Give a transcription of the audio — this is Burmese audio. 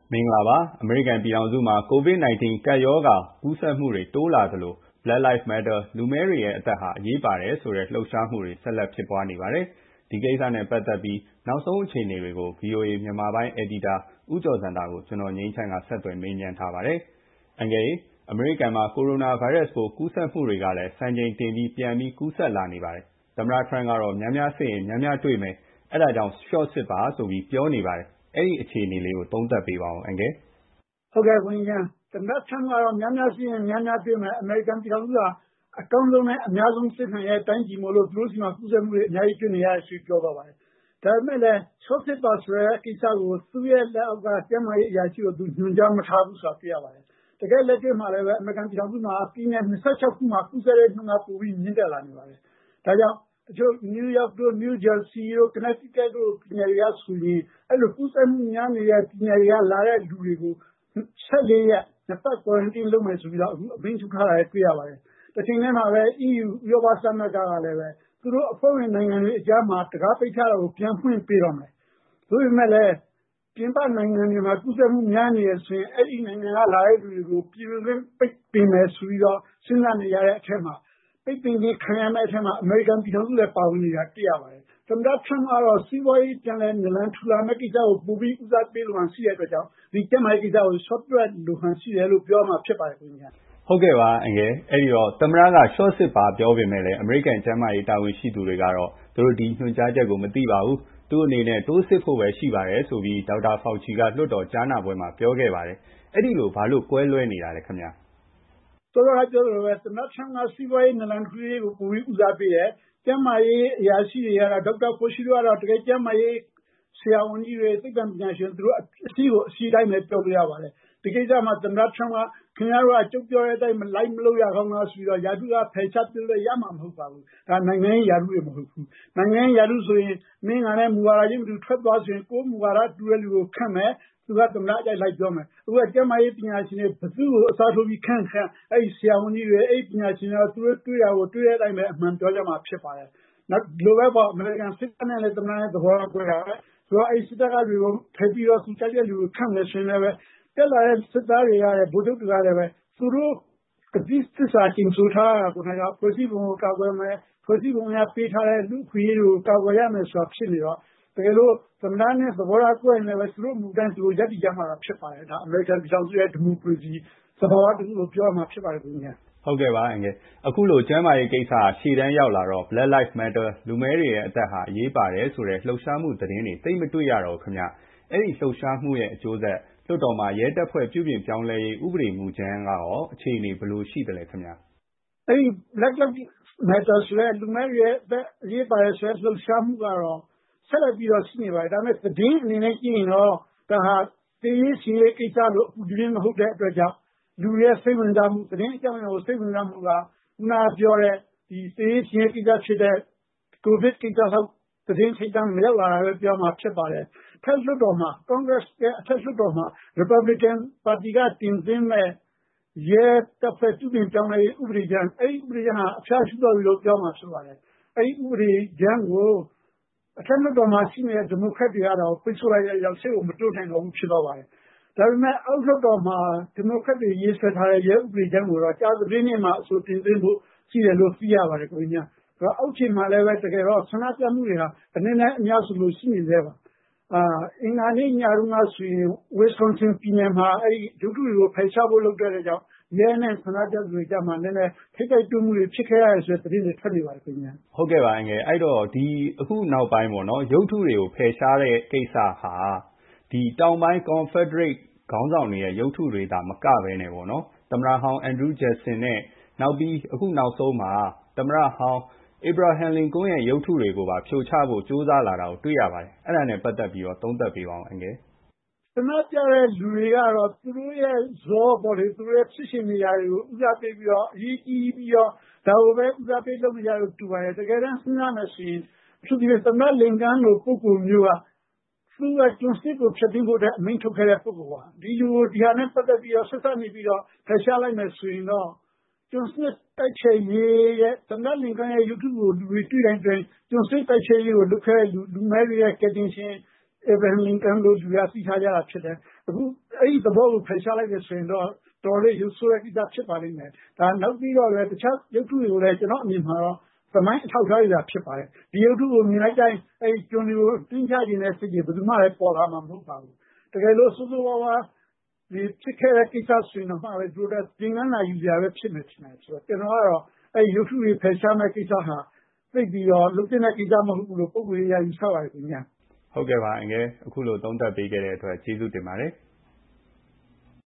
မင်္ဂလာပါအမေရိကန်ပြည်ထောင်စုမှာ COVID-19 ကပ်ရောဂါကူးစက်မှုတွေတိုးလာသလို Black Lives Matter လူမည်းတွေရဲ့အသက်ဟာအရေးပါတယ်ဆိုတဲ့လှုပ်ရှားမှုတွေဆက်လက်ဖြစ်ပွားနေပါတယ်။ဒီကိစ္စနဲ့ပတ်သက်ပြီးနောက်ဆုံးအခြေအနေတွေကို VOA မြန်မာပိုင်းအယ်ဒီတာဦးကျော်စံတာကိုကျွန်တော်ငြိမ်းချမ်းကဆက်သွယ်မေးမြန်းထားပါတယ်။အမေရိကန်မှာကိုရိုနာဗိုင်းရပ်စ်ပိုးကူးစက်မှုတွေကလည်းစံချိန်တင်ပြီးပြန်ပြီးကူးစက်လာနေပါတယ်။သမ္မတ Trump ကတော့များများစစ်ရင်များများတွေ့မယ်။အဲဒါကြောင့် short စစ်ပါဆိုပြီးပြောနေပါတယ်။အဲ့ဒီအခြေအနေလေးကိုသုံးသပ်ပေးပါဦးအန်ကယ်။ဟုတ်ကဲ့ဝန်ကြီးသမ္မတ Trump ကတော့များများစစ်ရင်များများတွေ့မယ်အမေရိကန်ပြည်ထောင်စုကအကောင်းဆုံးနဲ့အများဆုံးစစ်နိုင်တဲ့တိုင်းပြည်မို့လို့သူတို့စီမှာကူးစက်မှုတွေအများကြီးတွေ့နေရတယ်ဆိုပြောသွားပါတယ်။ဒါပေမဲ့လည်း short စစ်ပါဆိုတဲ့ကိစ္စကိုသူ့ရဲ့လက်အောက်ကကျန်းမာရေးအရာရှိကိုသူညွှန်ကြားမထားဘူးဆိုတာတွေ့ရပါတယ်။တကယ်လက်တွေ့မှာလည်းအမေရိကန်ပြည်ထောင်စုမှာပြည်နယ်26ခုမှာကူးစက်တဲ့နှုန်းကပိုပြီးမြင့်တက်လာနေပါတယ်။ဒါကြောင့်တချို့ New York တို့ New Jersey တို့ Connecticut တို့ပြည်နယ်တွေကဆိုရင်အဲ့လိုကူးစက်မှုများနေတဲ့ပြည်နယ်တွေကလာတဲ့လူတွေကို14ရက်နှစ်ပတ် quarantine လုပ်မယ်ဆိုပြီးတော့အခုအမိန့်ထုတ်ထားတာတွေ့ရပါတယ်။တစ်ချိန်တည်းမှာပဲ EU ဥရောပသမဂ္ဂကလည်းသူတို့အဖွဲ့ဝင်နိုင်ငံတွေအကြားမှာတကားပိတ်ထားတာကိုပြန်ဖွင့်ပေးတော့မယ်။ဒါပေမဲ့လည်းပြင်ပနိုင်ငံတွေမှာကူးစက်မှုများနေရဆိုရင်အဲ့ဒီနိုင်ငံကလာတဲ့လူတွေကိုပြည်တွင်းပိတ်ပင်မယ်ဆိုပြီးတော့စဉ်းစားနေရတဲ့အထက်မှာပိတ်ပင်ခြင်းခံရမယ့်အထက်မှာအမေရိကန်ပြည်ထောင်စုလည်းပါဝင်နေတာတွေ့ရပါတယ်။သမ္မတ Trump ကတော့စီးပွားရေးပြန်လည်နလန်ထူလာမယ့်ကိစ္စကိုပိုပြီးဦးစားပေးလို့ရှိတဲ့အတွက်ကြောင့်ဒီကျန်းမာရေးကိစ္စကို short လို့ဟန်ရှိတယ်လို့ပြောမှာဖြစ်ပါတယ်ခင်ဗျာ။ဟုတ်ကဲ့ပါအန်ကယ်အဲ့ဒီတော့သမ္မတက short စစ်ပါပြောပေမဲ့လည်းအမေရိကန်ကျန်းမာရေးတာဝန်ရှိသူတွေကတော့သူတို့ဒီညွှန်ကြားချက်ကိုမသိပါဘူး။သူ့အနေနဲ့တိုးစစ်ဖို့ပဲရှိပါတယ်ဆိုပြီးဒေါက်တာဖောက်ချီကလွှတ်တော်ကြားနာပွဲမှာပြောခဲ့ပါတယ်။အဲ့ဒီလိုဘာလို့ကွဲလွဲနေတာလဲခင်ဗျာ။ဆိုတော့ပြောလို့ပဲသမ္မတ Trump ကစီးပွားရေးနလန်ထူရေးကိုပိုပြီးဦးစားပေးတယ်။ကျန်းမာရေးအရာရှိတွေကတော့ဒေါက်တာဖိုရှိတို့ကတော့တကယ်ကျန်းမာရေးဆရာဝန်ကြီးတွေသိပ္ပံပညာရှင်သူတို့အစီအတိုင်းပဲပြောလို့ရပါတယ်။ဒီကိစ္စမှာသမ္မတ Trump ကခင်ဗျားတို့ကကြုတ်ပြောတဲ့အတိုင်းလိုက်မလို့ရကောင်းလားဆိုပြီးတော့ယာတုကဖယ်ရှားပြလို့ရမှာမဟုတ်ပါဘူး။ဒါနိုင်ငံရေးယာတုတွေမဟုတ်ဘူး။နိုင်ငံရေးယာတုဆိုရင်မင်းကလည်းမူဝါဒချင်းမတူထွက်သွားဆိုရင်ကိုယ်မူဝါဒတူတဲ့လူကိုခန့်မယ်သူကသမ္မတအကြိုက်လိုက်ပြောမယ်။အခုကကျန်းမာရေးပညာရှင်တွေဘသူ့ကိုအစားထိုးပြီးခန့်အဲ့ဒီဆရာဝန်ကြီးတွေအဲ့ဒီပညာရှင်တွေသူတို့တွေ့တာကိုတွေ့တဲ့အတိုင်းပဲအမှန်ပြောကြမှာဖြစ်ပါတယ်။နောက်ဒီလိုပဲပေါ့အမေရိကန်စစ်တပ်နဲ့လည်းသမ္မတရဲ့သဘောထားတွေ့တာပဲ။ဆိုတော့အဲ့ဒီစစ်တပ်ကတွေကိုဖယ်ပြီးတော့သူကြိုက်တဲ့လူကိုခန့်မယ်ဆိုရင်လည်းတက်လာတဲ့စစ်သားတွေကလည်းဗိုလ်ချုပ်တွေကလည်းသူတို့အသစ်စစ်စာတင်ဆိုထားတာကိုကဖွဲ့စည်းပုံကိုကာကွယ်မယ်ဖွဲ့စည်းပုံကပေးထားတဲ့လူ့ခွင့်ရေးကိုကာကွယ်ရမယ်ဆိုတာဖြစ်နေတော့တကယ်လို့သမ္မတနဲ့သဘောထားကွဲနေလည်းသူတို့မူတန်းသူတို့ရပ်တည်ကြမှာဖြစ်ပါတယ်ဒါအမေရိကန်ပြည်ထောင်စုရဲ့ဒီမိုကရေစီသဘောထားတူလို့ပြောမှာဖြစ်ပါတယ်ခင်ဗျာဟုတ်ကဲ့ပါအန်ကယ်အခုလိုကျမ်းမာရေးကိစ္စရှေ့တန်းရောက်လာတော့ Black Lives Matter လူမဲတွေရဲ့အသက်ဟာအရေးပါတယ်ဆိုတဲ့လှုပ်ရှားမှုသတင်းတွေသိမတွေ့ရတော့ခင်ဗျအဲ့ဒီလှုပ်ရှားမှုရဲ့အကျိုးဆက်လွှတ်တော်မှာရဲတပ်ဖွဲ့ပြုပြင်ပြောင်းလဲရေးဥပဒေမူကြမ်းကရောအခြေအနေဘယ်လိုရှိတယ်လဲခင်ဗျအဲ့ဒီ Black Lives Matter ဆိုတဲ့လူမဲတွေရဲ့အသက်အရေးပါတယ်ဆိုတဲ့လှုပ်ရှားမှုကတော့ဆက်လက်ပြီးတော့ရှိနေပါတယ်ဒါပေမဲ့သတင်းအနေနဲ့ကြည့်ရင်တော့ဒါဟာတေးရေးရှင်ရေးကိစ္စလို့အခုဒီနေ့မဟုတ်တဲ့အတွက်ကြောင့်လူရဲ့စိတ်ဝင်စားမှုသတင်းအကြောင်းအရာကိုစိတ်ဝင်စားမှုကခုနပြောတဲ့ဒီတေးရေးရှင်ရေးကိစ္စဖြစ်တဲ့ COVID ကိစ္စဆောက်သတင်းထိပ်တန်းမရောက်လာတာပဲပြောမှာဖြစ်ပါတယ်ထက်လွှတ်တော်မှာ Congress ရဲ့အထက်လွှတ်တော်မှာ Republican ပါတီကတင်သွင်းမဲ့ရဲတပ်ဖွဲ့ပြုပြင်ပြောင်းလဲရေးဥပဒေကြမ်းအဲ့ဒီဥပဒေကြမ်းဟာအဖျားရှိတော်ပြီလို့ပြောမှာဖြစ်ပါတယ်အဲ့ဒီဥပဒေကြမ်းကိုအထက်လွှတ်တော်မှာရှိနေတဲ့ဒီမိုကရက်တွေကတော့ပိတ်ဆို့လိုက်တဲ့ရောက်ရှေ့ကိုမတိုးနိုင်တော့ဘူးဖြစ်တော့ပါတယ်ဒါပေမဲ့အောက်လွှတ်တော်မှာဒီမိုကရက်တွေရေးဆွဲထားတဲ့ရဲဥပဒေကြမ်းကိုတော့ကြာသပတေးနေ့မှာအဆိုတင်သွင်းဖို့ရှိတယ်လို့သိရပါတယ်ကိုကြီး။အောက်ခြေမှာလည်းပဲတကယ်တော့ဆန္ဒပြမှုတွေဟာအနေနဲ့အများစုလို့ရှိနေသေးပါအင်္ဂါနေ့ညတုန်းကဆိုရင် Wisconsin ပြည်နယ်မှာအဲ့ဒီဒုက္ခတွေကိုဖယ်ရှားဖို့လုပ်တဲ့ကြောင့်ရဲနဲ့ဆန္ဒပြသူတွေကြားမှာနည်းနည်းထိခိုက်တူးမှုတွေဖြစ်ခဲ့ရတယ်ဆိုတဲ့သတင်းတွေထွက်နေပါတယ်ခင်ဗျာဟုတ်ကဲ့ပါအငယ်အဲ့တော့ဒီအခုနောက်ပိုင်းပေါ့နော်ရုပ်ထုတွေကိုဖယ်ရှားတဲ့ကိစ္စဟာဒီတောင်ပိုင်း Confederate ခေါင်းဆောင်တွေရဲ့ရုပ်ထုတွေဒါမကပဲနဲ့ပေါ့နော်သမ္မတဟောင်း Andrew Jackson နဲ့နောက်ပြီးအခုနောက်ဆုံးမှာသမ္မတဟောင်းAbraham Lincoln ရဲ့ရုပ်ထုတွေကိုပါဖြိုချဖို့ကြိုးစားလာတာကိုတွေ့ရပါတယ်အဲ့ဒါနဲ့ပတ်သက်ပြီးတော့သုံးသပ်ပေးပါဦးအငယ်ဆန္ဒပြတဲ့လူတွေကတော့သူတို့ရဲ့ဇောပေါ်လေသူတို့ရဲ့ဖြစ်ရှင်နေရာတွေကိုဦးစားပေးပြီးတော့အရေးကြီးပြီးတော့ဒါကိုပဲဦးစားပေးလုပ်နေကြလို့တူပါတယ်တကယ်တမ်းစဉ်းစားမယ်ဆိုရင်သူဒီသမ္မတလင်ကန်လိုပုဂ္ဂိုလ်မျိုးကသူကကျွန်းစစ်ကိုဖျက်သိမ်းဖို့တဲ့အမိန့်ထုတ်ခဲ့တဲ့ပုဂ္ဂိုလ်ပါဒီလူကိုဒီဟာနဲ့ပတ်သက်ပြီးတော့ဆက်ဆက်နေပြီးတော့ဖယ်ရှားလိုက်မယ်ဆိုရင်တော့ကျွန်းစစ်တိုက်ချေရေးရဲ့သမ္မတလင်ကန်ရဲ့ရုပ်ထုကိုလူတွေတွေ့တိုင်းကျွန်းစစ်တိုက်ချေရေးကိုလုပ်ခဲ့တဲ့လူမဲတွေရဲ့ကတင်ရှင်Abraham Lincoln လို့လူရသိထားကြတာဖြစ်တယ်အခုအဲဒီသဘောကိုဖယ်ရှားလိုက်တယ်ဆိုရင်တော့တော်လေးရုပ်ဆိုးတဲ့ကိစ္စဖြစ်ပါလိမ့်မယ်။ဒါနောက်ပြီးတော့လည်းတခြားရုပ်ထုတွေကိုလည်းကျွန်တော်အမြင်မှာတော့သမိုင်းအထောက်အထားတွေသာဖြစ်ပါတယ်။ဒီရုပ်ထုကိုမြင်လိုက်တိုင်းအဲဒီကျွန်တွေကိုတင်းချခြင်းတဲ့စိတ်တွေဘယ်သူမှလည်းပေါ်လာမှာမဟုတ်ပါဘူး။တကယ်လို့စိုးစိုးဝါးဝါးဒီဖြစ်ခဲ့တဲ့ကိစ္စဆိုရင်တော့မှပဲသူတို့သင်ခန်းစာယူစရာပဲဖြစ်မယ်ထင်တယ်ဆိုတော့ကျွန်တော်ကတော့အဲဒီရုပ်ထုတွေဖယ်ရှားမဲ့ကိစ္စဟာသိပြီးတော့လုပ်တဲ့ကိစ္စမဟုတ်ဘူးလို့ပုံမှန်ရယူဆပါတယ်ခင်ဗျာ။ဟုတ်ကဲ့ပါအငယ်အခုလိုသုံးသပ်ပေးခဲ့တဲ့အတွက်ကျေးဇူးတင်ပါတယ်။